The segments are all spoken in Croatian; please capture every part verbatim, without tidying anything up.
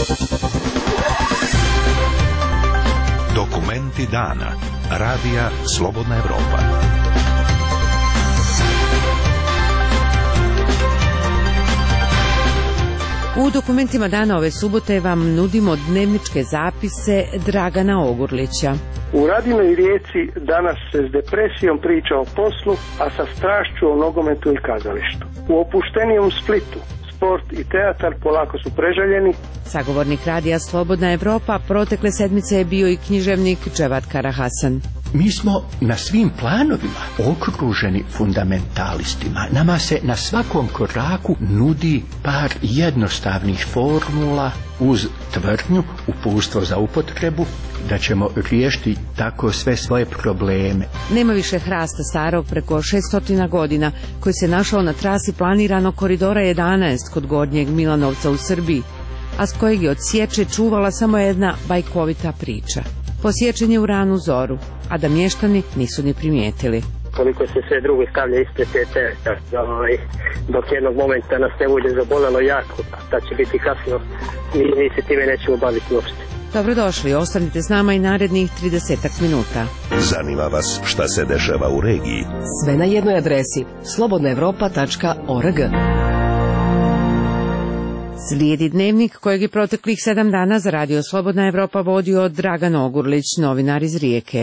Dokumenti dana. Radija Slobodna Evropa. U dokumentima dana ove subote vam nudimo dnevničke zapise Dragana Ogurlića. U Radinoj Rijeci danas se s depresijom priča o poslu, a sa strašću o nogometu i kazalištu. U opuštenijem Splitu sport i teatar polako su prežaljeni. Sagovornik radija Slobodna Evropa protekle sedmice je bio i književnik Dževat Karahasan. Mi smo na svim planovima okruženi fundamentalistima. Nama se na svakom koraku nudi par jednostavnih formula uz tvrdnju, uputstvo za upotrebu, da ćemo riješiti tako sve svoje probleme. Nema više hrasta starog preko šeststo godina koji se našao na trasi planiranog koridora jedanaest kod Gornjeg Milanovca u Srbiji, a s kojeg je od sječe čuvala samo jedna bajkovita priča. Posječen je u ranu zoru, a da mještani nisu ni primijetili. Koliko se sve drugi stavlja ispred te testa, ovaj, dok jednog momenta nas ne bude zabolelo jako, da će biti kasno i mi se time nećemo baviti uopšte. Dobrodošli, ostanite s nama i narednih tridesetak minuta. Zanima vas šta se dešava u regiji? Sve na jednoj adresi slobodna evropa tačka org. Slijedi dnevnik kojeg je proteklih sedam dana za Radio Slobodna Evropa vodio Dragan Ogurlić, novinar iz Rijeke.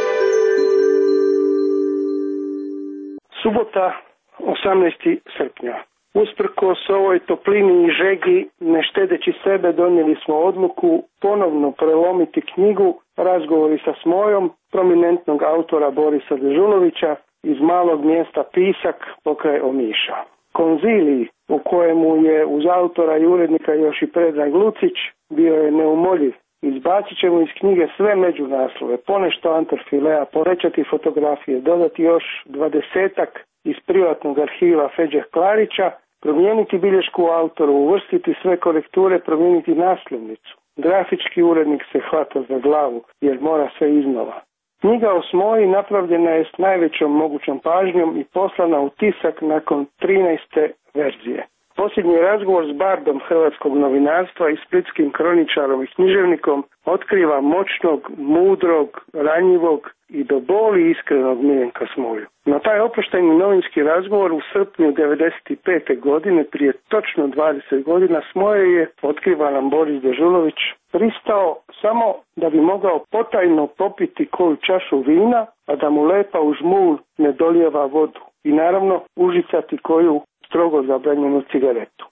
Subota, osamnaestog srpnja. Usprkos ovoj toplini i žegi, ne štedeći sebe, donijeli smo odluku ponovno prelomiti knjigu Razgovori sa Smojom, prominentnog autora Borisa Dežulovića iz malog mjesta Pisak pokraj Omiša. Konzilij, u kojemu je uz autora i urednika još i Predrag Lucić, bio je neumoljiv. Izbacit ćemo iz knjige sve međunaslove, ponešto antrofilea, povećati fotografije, dodati još dvadesetak iz privatnog arhiva Feđe Klarića, promijeniti bilješku autoru, uvrstiti sve korekture, promijeniti naslovnicu. Grafički urednik se hvata za glavu jer mora sve iznova. Knjiga o Smoji napravljena je s najvećom mogućom pažnjom i poslana u tisak nakon trinaeste verzije. Posljednji razgovor s bardom hrvatskog novinarstva i splitskim kroničarom i književnikom otkriva moćnog, mudrog, ranjivog i do boli iskrenog Miljenka Smoju. Na taj oproštajni novinski razgovor u srpnju devedeset pete godine, prije točno dvadeset godina, Smoje je, otkriva nam Boris Dežulović, pristao samo da bi mogao potajno popiti koju čašu vina, a da mu lepa u žmulj ne dolijeva vodu. I naravno užicati koju strogo zabranjenu cigaretu.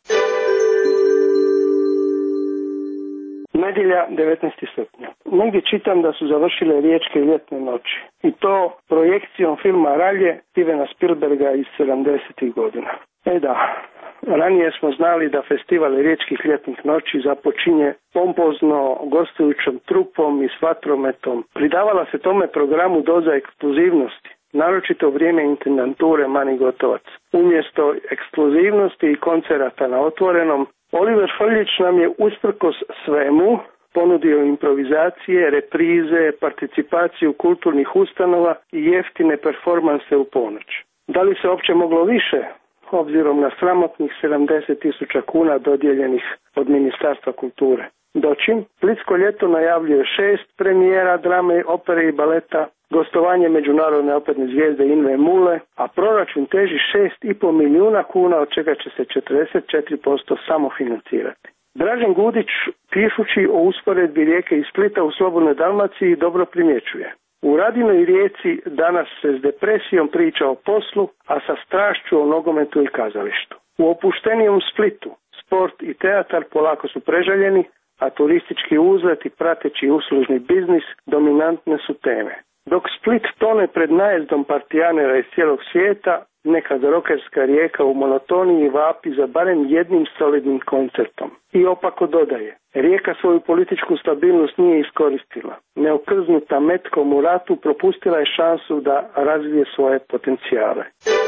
Nedjelja, devetnaestog srpnja. Negdje čitam da su završile riječke ljetne noći. I to projekcijom filma Ralje Stevena Spielberga iz sedamdesetih godina. E da, ranije smo znali da festival riječkih ljetnih noći započinje pompozno gostujućom trupom i s vatrometom. Pridavala se tome programu doza ekskluzivnosti, naročito u vrijeme intendanture Mani Gotovac. Umjesto ekskluzivnosti i koncerata na otvorenom, Oliver Frljić nam je usprkos svemu ponudio improvizacije, reprize, participaciju kulturnih ustanova i jeftine performanse u ponoć. Da li se uopće moglo više, obzirom na sramotnih sedamdeset tisuća kuna dodijeljenih od Ministarstva kulture? Dočim, Splitsko ljeto najavljuje šest premijera drame, opere i baleta, gostovanje međunarodne operne zvijezde Inve Mule, a proračun teži šest i pol milijuna kuna, od čega će se četrdeset četiri posto samofinancirati. Dražen Gudić, pišući o usporedbi Rijeke i Splita u Slobodnoj Dalmaciji, dobro primjećuje. U Radinoj Rijeci danas se s depresijom priča o poslu, a sa strašću o nogometu i kazalištu. U opuštenijem Splitu sport i teatar polako su prežaljeni, a turistički uzlet i prateći uslužni biznis dominantne su teme. Dok Split tone pred najezdom partijanera iz cijelog svijeta, nekad rokerska Rijeka u monotoniji vapi za barem jednim solidnim koncertom. I opako dodaje, Rijeka svoju političku stabilnost nije iskoristila. Neokrznuta metkom u ratu propustila je šansu da razvije svoje potencijale.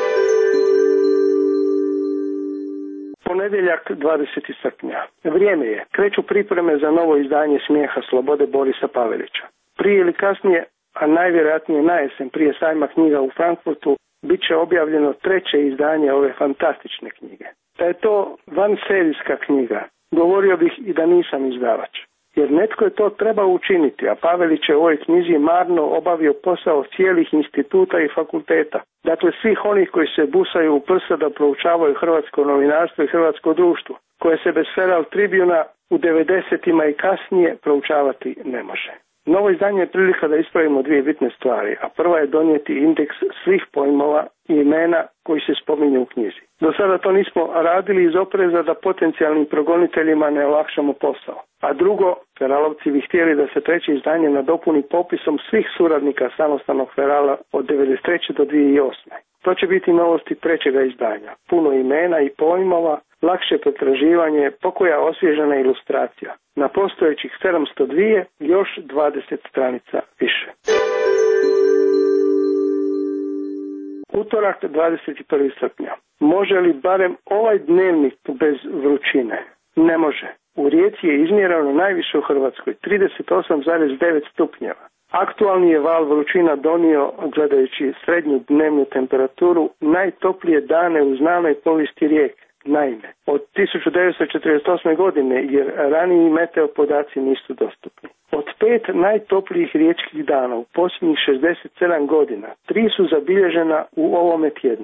Ponedjeljak, dvadesetog srpnja. Vrijeme je. Kreću pripreme za novo izdanje Smijeha slobode Borisa Pavelića. Prije ili kasnije, a najvjerojatnije na jesen prije sajma knjiga u Frankfurtu, bit će objavljeno treće izdanje ove fantastične knjige. Da je to vanserijska knjiga Govorio bih i da nisam izdavač. Jer netko je to trebao učiniti, a Pavelić je u ovoj knjizi marno obavio posao cijelih instituta i fakulteta. Dakle, svih onih koji se busaju u prsa da proučavaju hrvatsko novinarstvo i hrvatsko društvo, koje se bez Feral Tribuna u devedesetima i kasnije proučavati ne može. Novo izdanje je prilika da ispravimo dvije bitne stvari, a prva je donijeti indeks svih pojmova i imena koji se spominju u knjizi. Do sada to nismo radili iz opreza da potencijalnim progoniteljima ne olakšamo posao. A drugo, Feralovci bi htjeli da se treće izdanje nadopuni popisom svih suradnika samostalnog Ferala od devedeset treće do dvije tisuće osme. To će biti novosti trećega izdanja. Puno imena i pojmova, lakše pretraživanje, pokoja osvježena ilustracija. Na postojećih sedamsto dva još dvadeset stranica više. Utorak dvadeset prvog srpnja. Može li barem ovaj dnevnik bez vrućine? Ne može. U Rijeci je izmjereno najviše u Hrvatskoj, trideset osam zarez devet stupnjeva. Aktualni je val vrućina donio, gledajući srednju dnevnu temperaturu, najtoplije dane u znanoj povijesti Rijeke. Naime, od tisuću devetsto četrdeset osme. godine, jer raniji meteo podaci nisu dostupni. Od pet najtoplijih riječkih dana u posljednjih šezdeset sedam godina, tri su zabilježena u ovome tjednu.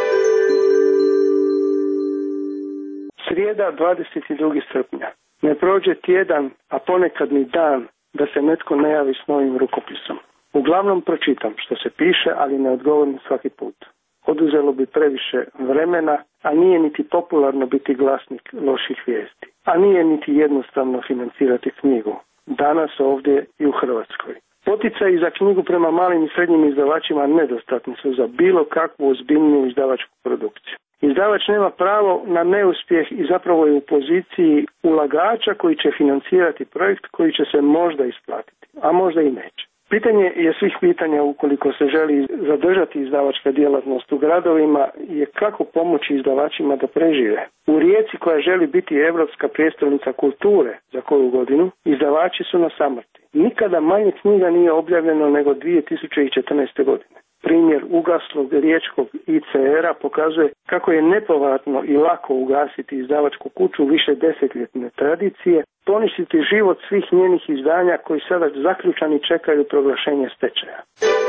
Srijeda dvadeset drugog srpnja. Ne prođe tjedan, a ponekad ni dan, da se netko ne javi s novim rukopisom. Uglavnom pročitam što se piše, ali ne odgovorim svaki put. Oduzelo bi previše vremena, a nije niti popularno biti glasnik loših vijesti. A nije niti jednostavno financirati knjigu. Danas ovdje i u Hrvatskoj. Poticaji za knjigu prema malim i srednjim izdavačima nedostatni su za bilo kakvu ozbiljniju izdavačku produkciju. Izdavač nema pravo na neuspjeh i zapravo je u poziciji ulagača koji će financirati projekt koji će se možda isplatiti, a možda i neće. Pitanje je svih pitanja ukoliko se želi zadržati izdavačka djelatnost u gradovima je kako pomoći izdavačima da prežive. U Rijeci, koja želi biti europska prijestolnica kulture za koju godinu, izdavači su na samrti. Nikada manje knjiga nije objavljeno nego dvije tisuće četrnaeste. godine. Primjer ugaslog riječkog I C R-a pokazuje kako je nepovratno i lako ugasiti izdavačku kuću više desetljetne tradicije, poništiti život svih njenih izdanja koji sada zaključani čekaju proglašenje stečaja.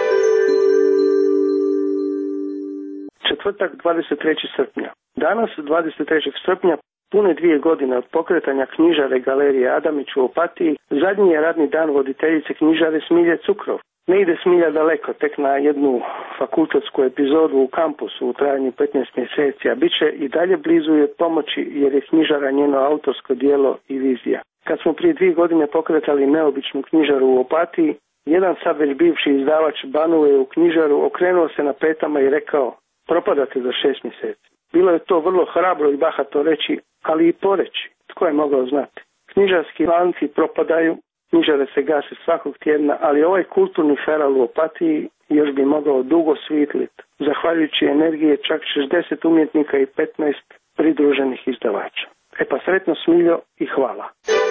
Četvrtak dvadeset trećeg srpnja. Danas, dvadeset trećeg srpnja, pune dvije godine od pokretanja knjižare Galerije Adamić u Opatiji, zadnji je radni dan voditeljice knjižare Smilje Cukrov. Ne ide Smilja daleko, tek na jednu fakultetsku epizodu u kampusu u trajanju petnaest mjeseci, a bit će i dalje blizu je pomoći jer je knjižara njeno autorsko djelo i vizija. Kad smo prije dvije godine pokretali neobičnu knjižaru u Opatiji, jedan sad već bivši izdavač banuje u knjižaru, okrenuo se na petama i rekao: propadate za šest mjeseci. Bilo je to vrlo hrabro i bahato reći, ali i poreći. Tko je mogao znati? Knjižarski lanci propadaju, knjižare se gase svakog tjedna, ali ovaj kulturni feral u Opatiji još bi mogao dugo svitlit, zahvaljujući energije čak šezdeset umjetnika i petnaest pridruženih izdavača. E pa sretno Smiljo i hvala.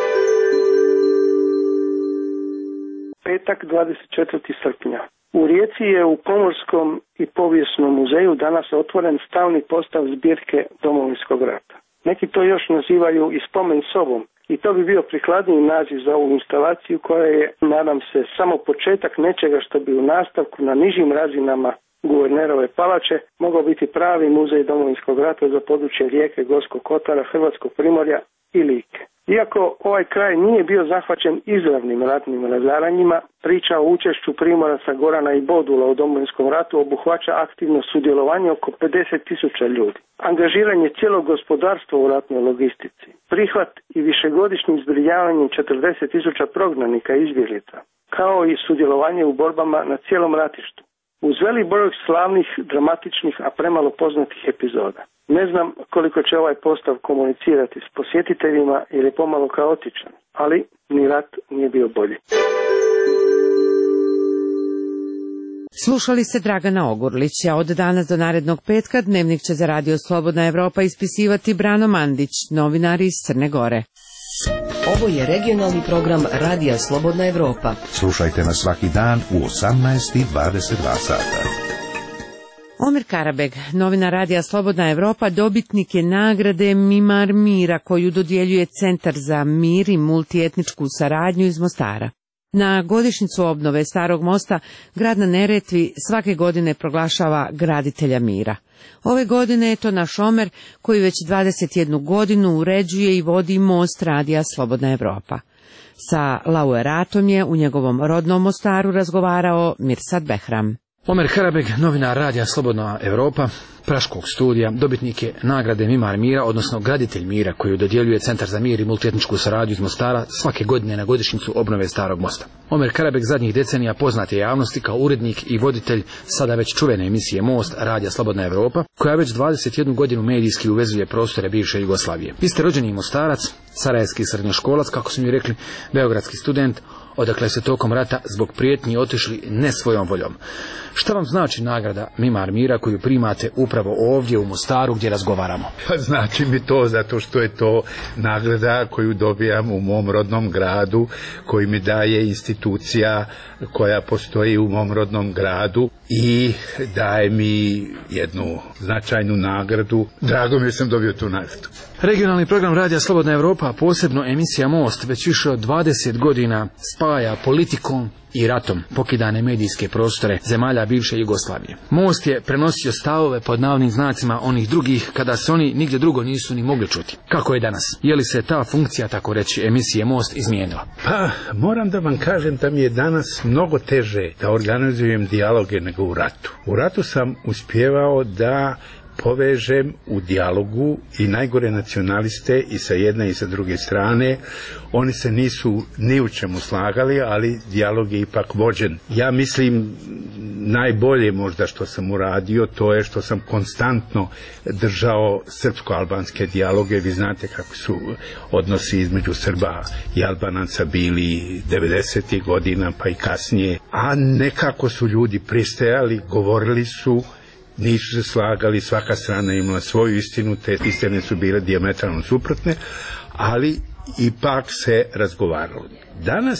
Petak dvadeset četvrtog srpnja. U Rijeci je u Pomorskom i povijesnom muzeju danas otvoren stalni postav zbirke Domovinskog rata. Neki to još nazivaju i spomen sobom, i to bi bio prikladniji naziv za ovu instalaciju koja je, nadam se, samo početak nečega što bi u nastavku na nižim razinama Guvernerove palače mogao biti pravi muzej Domovinskog rata za područje Rijeke, Gorskog kotara, Hrvatskog primorja i Like. Iako ovaj kraj nije bio zahvaćen izravnim ratnim razaranjima, priča o učešću Primoraca, Gorana i Bodula u Domovinskom ratu obuhvaća aktivno sudjelovanje oko pedeset tisuća ljudi. Angažiranje cijelog gospodarstva u ratnoj logistici, prihvat i višegodišnji zbrinjavanje četrdeset tisuća prognanika i izbjeglica, kao i sudjelovanje u borbama na cijelom ratištu. Uz velik broj slavnih, dramatičnih, a premalo poznatih epizoda. Ne znam koliko će ovaj postav komunicirati s posjetiteljima jer je pomalo kaotičan, ali ni rat nije bio bolji. Slušali ste Dragana Ogurlića. Od danas do narednog petka dnevnik će za Radio Slobodna Evropa ispisivati Brano Mandić, novinar iz Crne Gore. Ovo je regionalni program Radija Slobodna Evropa. Slušajte nas svaki dan u osamnaest i dvadeset dva sata. Omer Karabeg, novinar radija Slobodna Evropa, dobitnik je nagrade Mimar mira koju dodjeljuje Centar za mir i multietničku saradnju iz Mostara. Na godišnjicu obnove Starog mosta grad na Neretvi svake godine proglašava graditelja mira. Ove godine je to naš Omer koji već dvadeset jednu godinu uređuje i vodi most radija Slobodna Evropa. Sa laureatom je u njegovom rodnom Mostaru razgovarao Mirsad Behram. Omer Karabeg, novinar radija Slobodna Evropa, praškog studija, dobitnik je nagrade Mimar mira, odnosno graditelj mira koju dodjeljuje Centar za mir i multietničku saradnju iz Mostara svake godine na godišnjicu obnove Starog mosta. Omer Karabeg zadnjih decenija poznat je javnosti kao urednik i voditelj sada već čuvene emisije Most radija Slobodna Evropa, koja već dvadeset jednu godinu medijski uvezuje prostore bivše Jugoslavije. Vi ste rođeni Mostarac, sarajevski srednjoškolac, kako su mi rekli, beogradski student, odakle se tokom rata zbog prijetnji otišli ne svojom voljom. Šta vam znači nagrada Mimar mira koju primate upravo ovdje u Mostaru gdje razgovaramo? Pa znači mi to zato što je to nagrada koju dobijam u mom rodnom gradu, koji mi daje institucija koja postoji u mom rodnom gradu i daje mi jednu značajnu nagradu. Drago mi je sam dobio tu nagradu. Regionalni program radija Slobodna Evropa, posebno emisija Most, već više od dvadeset godina spaja politikom i ratom pokidane medijske prostore zemalja bivše Jugoslavije. Most je prenosio stavove pod navodnim znacima onih drugih kada se oni nigdje drugo nisu ni mogli čuti. Kako je danas? Je li se ta funkcija, tako reći, emisije Most izmijenila? Pa, moram da vam kažem da mi je danas mnogo teže da organizujem dijaloge nego u ratu. U ratu sam uspjevao da povežem u dijalogu i najgore nacionaliste i sa jedne i sa druge strane. Oni se nisu ni u čemu slagali, ali dijalog je ipak vođen. Ja mislim najbolje možda što sam uradio, to je što sam konstantno držao srpsko-albanske dijaloge. Vi znate kako su odnosi između Srba i Albanaca bili devedesetih godina pa i kasnije, a nekako su ljudi pristajali, govorili su, nisu se slagali, svaka strana imala svoju istinu, te istine su bile dijametralno suprotne, ali ipak se razgovaralo. Danas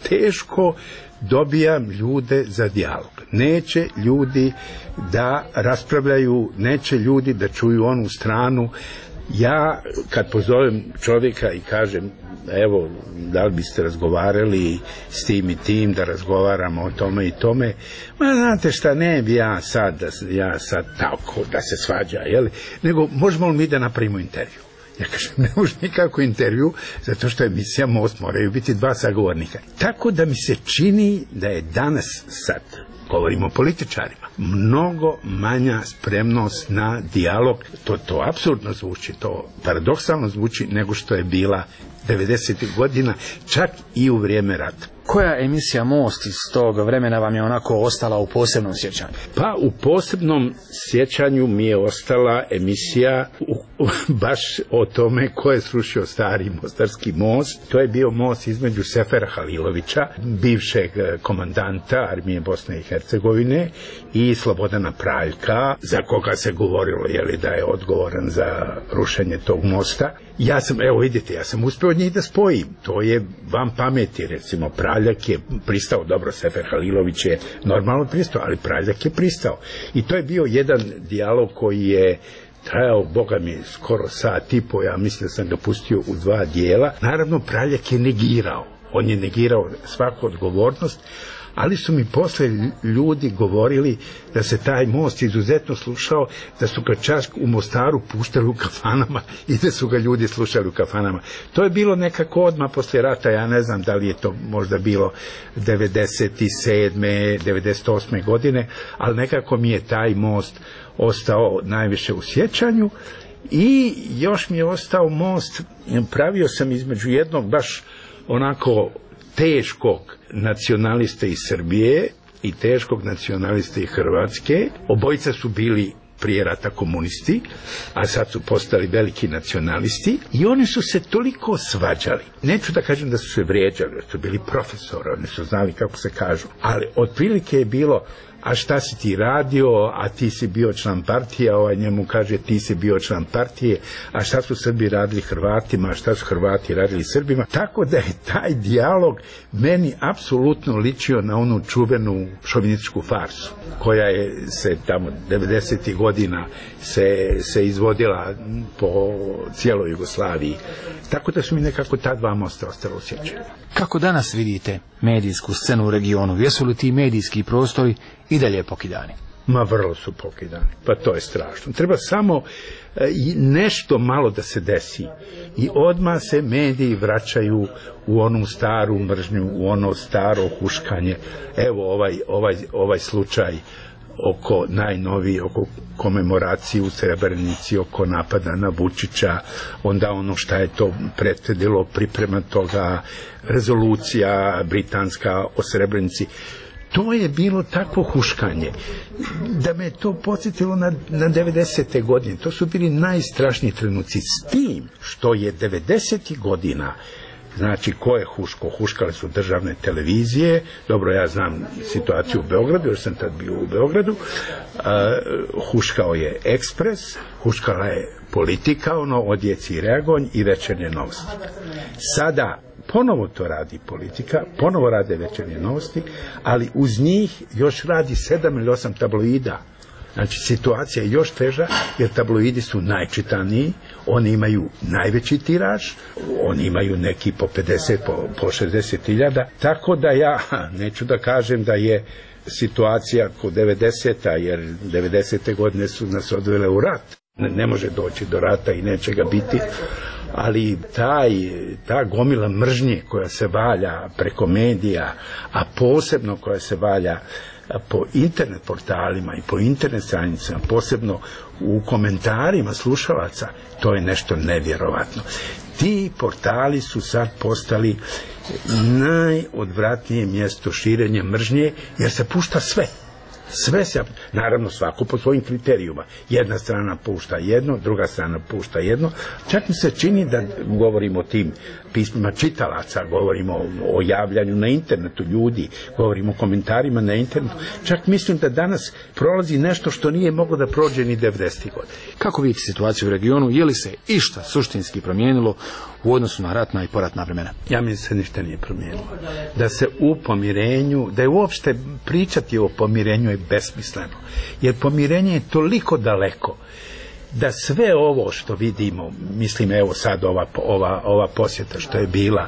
teško dobijam ljude za dijalog. Neće ljudi da raspravljaju, neće ljudi da čuju onu stranu. Ja kad pozovem čovjeka i kažem, evo, da li biste razgovarali s tim i tim, da razgovaramo o tome i tome, ma znate šta, ne bi ja sad, ja sad tako da se svađa, jel? Nego možemo li mi da napravimo intervju? Ja kažem, ne može nikako intervju, zato što je emisija Most, moraju biti dva sagovornika. Tako da mi se čini da je danas, sad govorimo o političarima, mnogo manja spremnost na dijalog. To, to apsurdno zvuči, to paradoksalno zvuči nego što je bila devedesetih godina, čak i u vrijeme rata. Koja emisija Most iz tog vremena vam je onako ostala u posebnom sjećanju? Pa u posebnom sjećanju mi je ostala emisija u, u, baš o tome ko je srušio stari mostarski most. To je bio most između Sefera Halilovića, bivšeg komandanta armije Bosne i Hercegovine, i Slobodana Praljka, za koga se govorilo jeli, da je odgovoran za rušenje tog mosta. Ja sam, evo vidite, ja sam uspio od njih da spojim. To je vam pameti, recimo Praljak je pristao, dobro, Sefer Halilović je normalno pristao, ali Praljak je pristao. I to je bio jedan dijalog koji je trajao, boga mi, skoro sat i po, ja mislim da sam ga pustio u dva dijela. Naravno, Praljak je negirao, on je negirao svaku odgovornost, ali su mi posle ljudi govorili da se taj most izuzetno slušao, da su ga čak u Mostaru puštali u kafanama i da su ga ljudi slušali u kafanama. To je bilo nekako odmah posle rata, ja ne znam da li je to možda bilo devedeset sedme, devedeset osme godine, ali nekako mi je taj most ostao najviše u sjećanju. I još mi je ostao most, pravio sam između jednog baš onako teškog nacionaliste iz Srbije i teškog nacionaliste iz Hrvatske. Obojica su bili prije rata komunisti, a sad su postali veliki nacionalisti i oni su se toliko svađali. Neću da kažem da su se vrijeđali, jer su bili profesori, oni su znali kako se kažu, ali otprilike je bilo a šta si ti radio, a ti si bio član partije, ovaj njemu kaže ti si bio član partije, a šta su Srbi radili Hrvatima, a šta su Hrvati radili Srbima. Tako da je taj dijalog meni apsolutno ličio na onu čuvenu šovinističku farsu, koja je se tamo devedesetih godina se, se izvodila po cijeloj Jugoslaviji. Tako da su mi nekako ta dva mosta ostala u sjećanju. Kako danas vidite medijsku scenu u regionu? Jesu li ti medijski prostori i dalje pokidani? Ma vrlo su pokidani, pa to je strašno. Treba samo e, nešto malo da se desi i odmah se mediji vraćaju u onu staru mržnju, u ono staro huškanje. Evo ovaj, ovaj, ovaj slučaj oko najnoviji, oko komemoracije u Srebrenici, oko napada na Vučića, onda ono šta je to prethodilo, priprema toga, rezolucija britanska o Srebrenici. To je bilo takvo huškanje da me to podsjetilo na, na devedesete godine. To su bili najstrašniji trenuci, s tim što je devedesetih godina, znači ko je huško? Huškale su državne televizije. Dobro, ja znam situaciju u Beogradu, jer sam tad bio u Beogradu. Uh, huškao je Ekspres, huškala je Politika, ono Odjeci i Reagonj i Večernje novosti. Sada ponovo to radi Politika, ponovo rade Večernje novosti, ali uz njih još radi sedam ili osam tabloida. Znači, situacija je još teža, jer tabloidi su najčitaniji, oni imaju najveći tiraž, oni imaju neki po pedeset, po, po šezdeset hiljada, tako da ja neću da kažem da je situacija kod devedeseta, jer devedesete godine su nas odvele u rat. Ne, ne može doći do rata i neće ga biti, ali taj, ta gomila mržnje koja se valja preko medija, a posebno koja se valja po internet portalima i po internet stranicama, posebno u komentarima slušalaca, to je nešto nevjerovatno. Ti portali su sad postali najodvratnije mjesto širenja mržnje, jer se pušta sve. Sve se, naravno svako po svojim kriterijuma. Jedna strana pušta jedno, druga strana pušta jedno. Čak mi se čini da govorimo o tim pismima čitalaca, govorimo o javljanju na internetu ljudi, govorimo o komentarima na internetu. Čak mislim da danas prolazi nešto što nije moglo da prođe ni devedesetih godina. Kako vidite situaciju u regionu? Je li se išta suštinski promijenilo u odnosu na ratna i poratna vremena? Ja mislim da se ništa nije promijenilo. Da se u pomirenju, da je uopšte pričati o pomirenju je besmisleno. Jer pomirenje je toliko daleko da sve ovo što vidimo, mislim evo sad ova, ova, ova posjeta što je bila,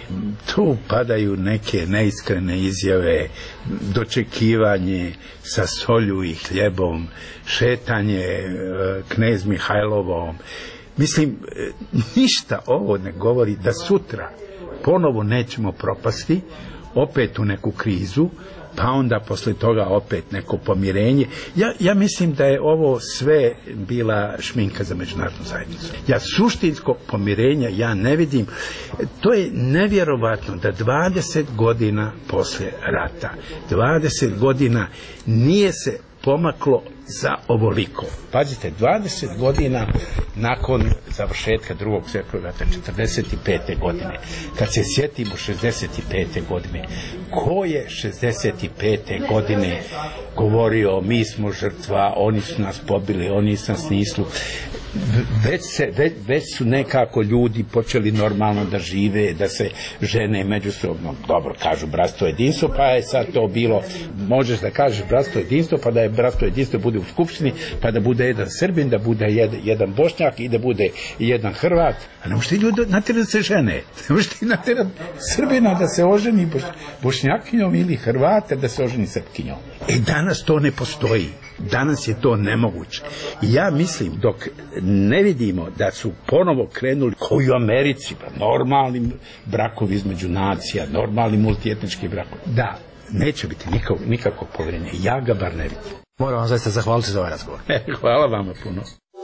tu padaju neke neiskrene izjave, dočekivanje sa solju i hljebom, šetanje e, knez Mihajlovom. Mislim, ništa ovo ne govori da sutra ponovo nećemo propasti, opet u neku krizu, pa onda posle toga opet neko pomirenje. Ja, ja mislim da je ovo sve bila šminka za međunarodnu zajednicu. Ja suštinskog pomirenja ja ne vidim. To je nevjerovatno da dvadeset godina posle rata, dvadeset godina nije se pomaklo za ovoliko. Pazite, dvadeset godina nakon završetka drugog svjetskog rata, četrdeset pete godine, kad se sjetimo šezdeset pete godine, ko je šezdeset pete godine govorio mi smo žrtva, oni su nas pobili, oni su nas nislu. Već, se, već, već su nekako ljudi počeli normalno da žive, da se žene međusobno, dobro kažu bratstvo jedinstvo, pa je sad to bilo, možeš da kažeš bratstvo jedinstvo, pa da je bratstvo jedinstvo bude u skupštini, pa da bude jedan Srbin, da bude jedan, jedan Bošnjak i da bude jedan Hrvat. A ne možete ljudi natjerati da se žene, ne možete natjerati Srbina da se oženi boš, Bošnjakinjom ili Hrvata da se oženi Srpkinjom. E danas to ne postoji. Danas je to nemoguće. Ja mislim, dok ne vidimo da su ponovo krenuli kao i u Americi, normalni brakovi između nacija, normalni multietnički brakovi, da, neće biti nikog, nikakvog povjerenja. Ja ga bar ne vidim. Moram vam zaista zahvaliti za ovaj razgovor. Hvala vama puno.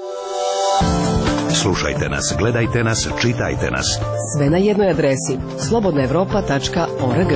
Slušajte nas, gledajte nas, čitajte nas. Sve na jednoj adresi slobodna evropa tačka org.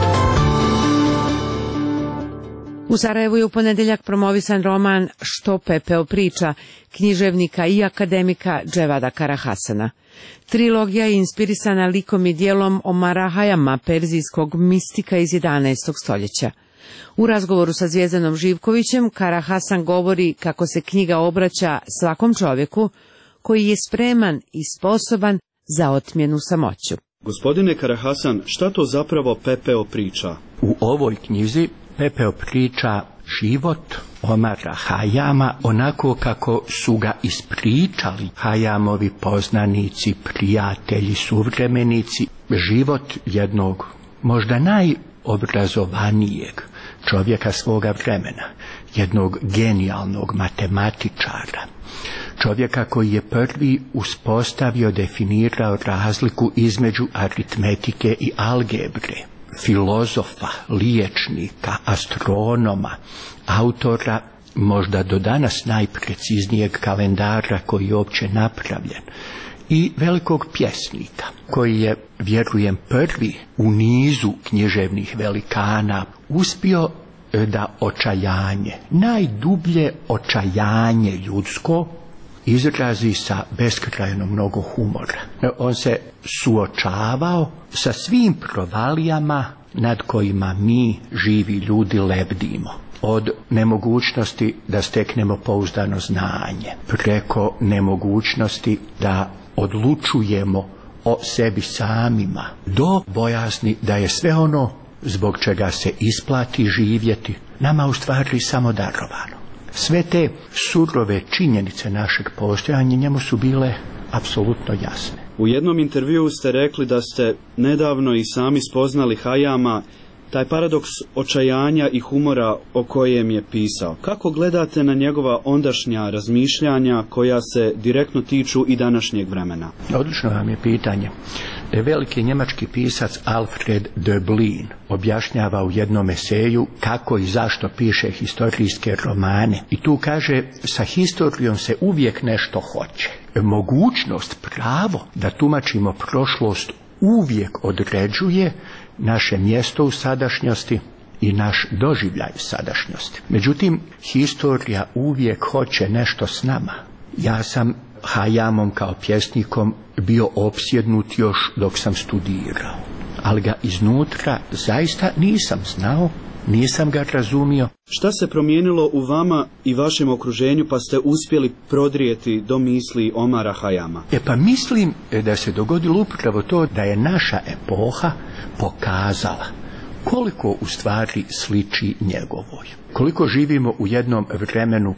U Sarajevu je u ponedeljak promovisan roman Što pepeo priča, književnika i akademika Dževada Karahasana. Trilogija je inspirisana likom i dijelom Omara Hayama, perzijskog mistika iz jedanaestog stoljeća. U razgovoru sa Zvijezdanom Živkovićem, Kara Hasan govori kako se knjiga obraća svakom čovjeku koji je spreman i sposoban za otmjenu samoću. Gospodine Kara Hasan, šta to zapravo Pepeo priča? U ovoj knjizi Pepeo priča život Omara Hayama onako kako su ga ispričali Hayamovi poznanici, prijatelji, suvremenici. Život jednog možda najobrazovanijeg čovjeka svoga vremena, jednog genijalnog matematičara, čovjeka koji je prvi uspostavio, definirao razliku između aritmetike i algebre, filozofa, liječnika, astronoma, autora možda do danas najpreciznijeg kalendara koji je uopće napravljen i velikog pjesnika koji je, vjerujem, prvi u nizu književnih velikana uspio da očajanje, najdublje očajanje ljudsko, izrazi sa beskrajno mnogo humora. On se suočavao sa svim provalijama nad kojima mi, živi ljudi, lebdimo. Od nemogućnosti da steknemo pouzdano znanje, preko nemogućnosti da odlučujemo o sebi samima, do bojazni da je sve ono zbog čega se isplati živjeti nama u stvari samo darovano. Sve te surove činjenice našeg postojanja njemu su bile apsolutno jasne. U jednom intervjuu ste rekli da ste nedavno i sami spoznali Hayama, taj paradoks očajanja i humora o kojem je pisao. Kako gledate na njegova ondašnja razmišljanja koja se direktno tiču i današnjeg vremena? Odlično vam je pitanje. Veliki njemački pisac Alfred Döblin objašnjava u jednom eseju kako i zašto piše historijske romane. I tu kaže, sa historijom se uvijek nešto hoće. Mogućnost, pravo da tumačimo prošlost uvijek određuje naše mjesto u sadašnjosti i naš doživljaj sadašnjosti. Međutim, historija uvijek hoće nešto s nama. Ja sam Hayamom kao pjesnikom bio opsjednut još dok sam studirao, ali ga iznutra zaista nisam znao, nisam ga razumio. Šta se promijenilo u vama i vašem okruženju pa ste uspjeli prodrijeti do misli Omara Hayama? E pa mislim da se dogodilo upravo to da je naša epoha pokazala koliko u stvari sliči njegovoj. Koliko živimo u jednom vremenu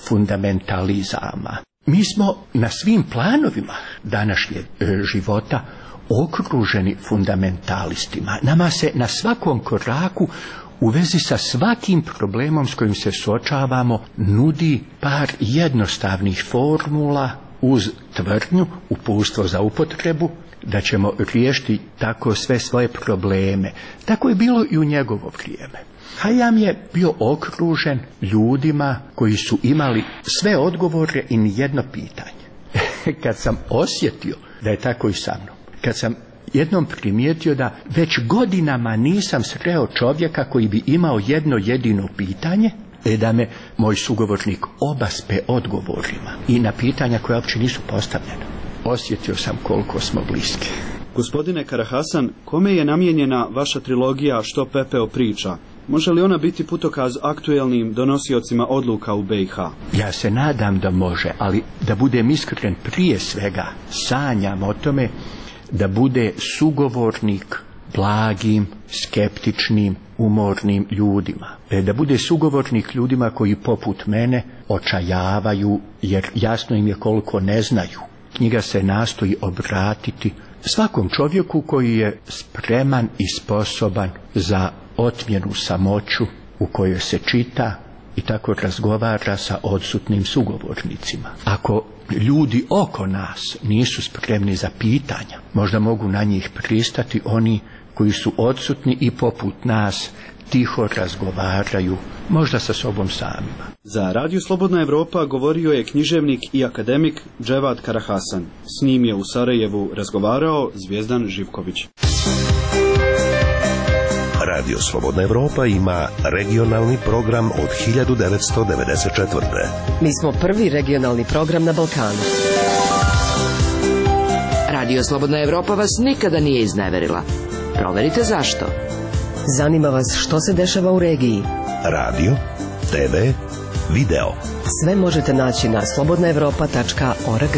fundamentalizama. Mi smo na svim planovima današnjeg života okruženi fundamentalistima. Nama se na svakom koraku u vezi sa svakim problemom s kojim se suočavamo nudi par jednostavnih formula uz tvrdnju, uputstvo za upotrebu, da ćemo riješiti tako sve svoje probleme. Tako je bilo i u njegovo vrijeme. Hayam je bio okružen ljudima koji su imali sve odgovore i nijedno pitanje. Kad sam osjetio da je tako i sa mnom, kad sam jednom primijetio da već godinama nisam sreo čovjeka koji bi imao jedno jedino pitanje, e da me moj sugovornik obaspe odgovorima i na pitanja koja uopće nisu postavljena, osjetio sam koliko smo bliski. Gospodine Kara Hasan, kome je namijenjena vaša trilogija Što Pepeo priča? Može li ona biti putokaz aktuelnim donosiocima odluka u B i H? Ja se nadam da može, ali da budem iskren, prije svega sanjam o tome da bude sugovornik blagim, skeptičnim, umornim ljudima. Da bude sugovornik ljudima koji poput mene očajavaju, jer jasno im je koliko ne znaju. Knjiga se nastoji obratiti svakom čovjeku koji je spreman i sposoban za otmjenu samoću u kojoj se čita i tako razgovara sa odsutnim sugovornicima. Ako ljudi oko nas nisu spremni za pitanja, možda mogu na njih pristati oni koji su odsutni i poput nas tiho razgovaraju, možda sa sobom samima. Za Radio Slobodna Evropa govorio je književnik i akademik Dževad Kara Hasan. S njim je u Sarajevu razgovarao Zvijezdan Živković. Radio Slobodna Evropa ima regionalni program od hiljadu devetsto devedeset četvrte. Mi smo prvi regionalni program na Balkanu. Radio Slobodna Evropa vas nikada nije izneverila. Proverite zašto. Zanima vas što se dešava u regiji? Radio, te ve, video. Sve možete naći na slobodna evropa tačka org.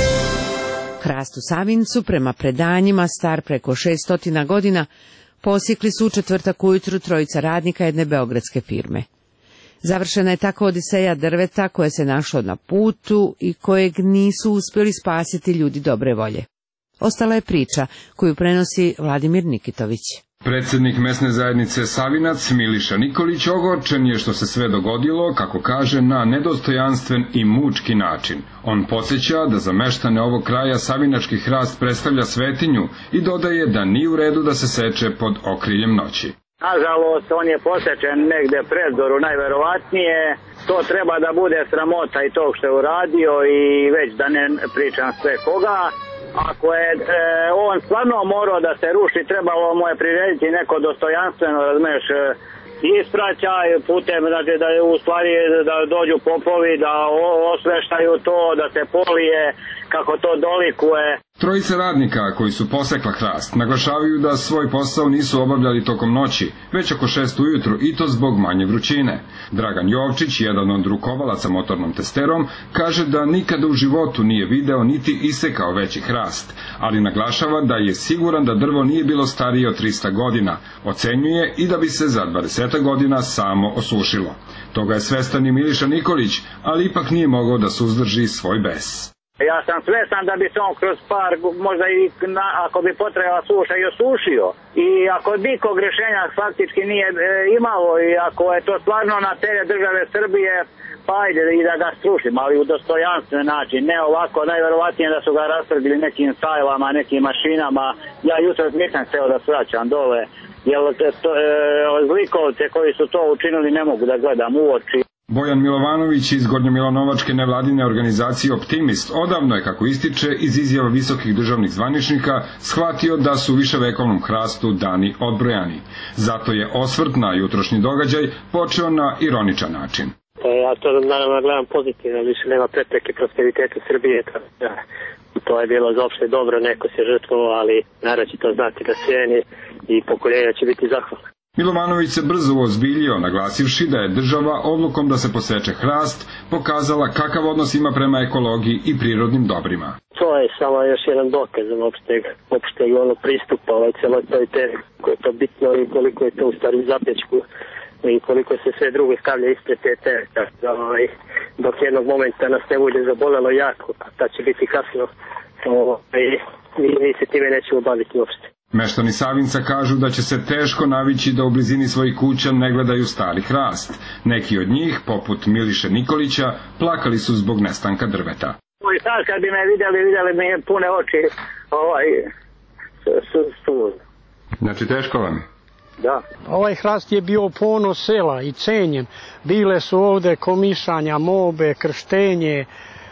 Hrast u Savincu, prema predanjima star preko šesnaest godina, posjekli su u četvrtak ujutru trojica radnika jedne beogradske firme. Završena je tako odiseja drveta koje se našlo na putu i kojeg nisu uspjeli spasiti ljudi dobre volje. Ostala je priča koju prenosi Vladimir Nikitović. Predsjednik mesne zajednice Savinac Miliša Nikolić ogorčen je što se sve dogodilo, kako kaže, na nedostojanstven i mučki način. On podsjeća da za meštane ovog kraja savinački hrast predstavlja svetinju i dodaje da nije u redu da se seče pod okriljem noći. Nažalost, on je posečen negde predzoru najverovatnije. To treba da bude sramota i tog što je uradio i već da ne pričam sve koga. Ako je e, on stvarno morao da se ruši, trebalo mu je prirediti neko dostojanstveno, razumeš, ispraćaj putem, znači da je u stvari da dođu popovi, da osveštaju to, da se polije kako to dolikuje. Trojice radnika koji su posekla hrast naglašavaju da svoj posao nisu obavljali tokom noći, već oko šest ujutru, i to zbog manje vrućine. Dragan Jovčić, jedan od rukovalaca motornom testerom, kaže da nikada u životu nije video niti isekao veći hrast, ali naglašava da je siguran da drvo nije bilo starije od trista godina. Ocenjuje i da bi se za dvadeset godina samo osušilo. Toga je svestan i Miliša Nikolić, ali ipak nije mogao da suzdrži svoj bes. Ja sam svestan da bi se on kroz par, možda i na, ako bi potrebala suša, i osušio. I ako nikog rješenja faktički nije e, imalo i ako je to stvarno na teret države Srbije, pa ajde i da ga strušim, ali u dostojanstven način, ne ovako, najverovatnije da su ga rastrdili nekim sajlama, nekim mašinama. Ja jutro nisam hteo da svraćam dole, jer to, e, zlikovce koji su to učinili ne mogu da gledam u oči. Bojan Milovanović iz Gornjomilanovačke nevladine organizacije Optimist odavno je, kako ističe iz izjava visokih državnih zvaničnika, shvatio da su viševekovnom hrastu dani odbrojani. Zato je osvrt na jutrošnji događaj počeo na ironičan način. Ja to naravno gledam pozitivno, više nema prepreke prosperitetu Srbije. To je bilo za opšte dobro, neko se žrtvovao, ali narod će to znati da cijeni i pokoljenja će biti zahvalna. Milovanović se brzo uozbiljio, naglasivši da je država odlukom da se poseče hrast pokazala kakav odnos ima prema ekologiji i prirodnim dobrima. To je samo još jedan dokaz opšteg, opšteg ono pristupa ovoj celoj toj temi, koje je to bitno i koliko je to u stvari zapečku i koliko se sve drugo stavlja ispred te teme. Ovaj, dok jednog momenta nas ne bude zabolelo jako, a ta će biti kasno, ovaj, mi se time nećemo baviti uopšte. Meštani Savinca kažu da će se teško navići da u blizini svojih kuća ne gledaju stari hrast. Neki od njih, poput Miliše Nikolića, plakali su zbog nestanka drveta. I sad kad bi me vidjeli, vidjeli mi pune oči, ovaj, su, su. Znači teško vam? Da. Ovaj hrast je bio ponos sela i cenjen. Bile su ovde komišanja, mobe, krštenje, e,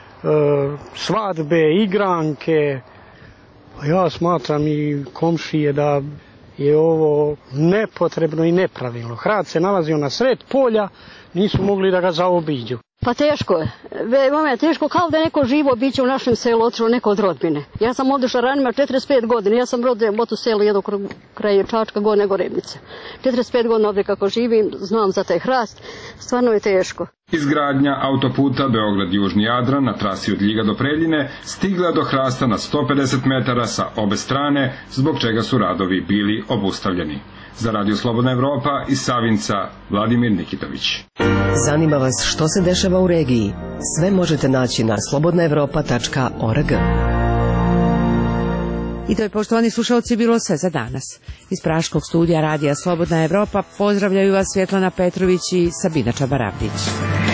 svadbe, igranke. Ja smatram i komšije da je ovo nepotrebno i nepravilno. Hrast se nalazio na sred polja, nisu mogli da ga zaobiđu. Pa teško je. Veoma je teško, kao da je neko živo biće u našem selu, otišlo neko od rodbine. Ja sam ovdje šaranima četrdeset pet godina, ja sam rođen u selu jednog kraja Čačka, Gornje Gorebnice. četrdeset pet godina ovdje kako živim, znam za taj hrast, stvarno je teško. Izgradnja autoputa Beograd-Južni Jadran na trasi od Ljiga do Preljine stigla do hrasta na sto pedeset metara sa obe strane, zbog čega su radovi bili obustavljeni. Za Radio Slobodna Evropa iz Savinca, Vladimir Nikitović. Zanima vas što se dešava u regiji? Sve možete naći na slobodna evropa tačka org. I to je, poštovani slušalci, bilo sve za danas. Iz praškog studija Radija Slobodna Evropa pozdravljaju vas Svjetlana Petrović i Sabina Čabarabdić.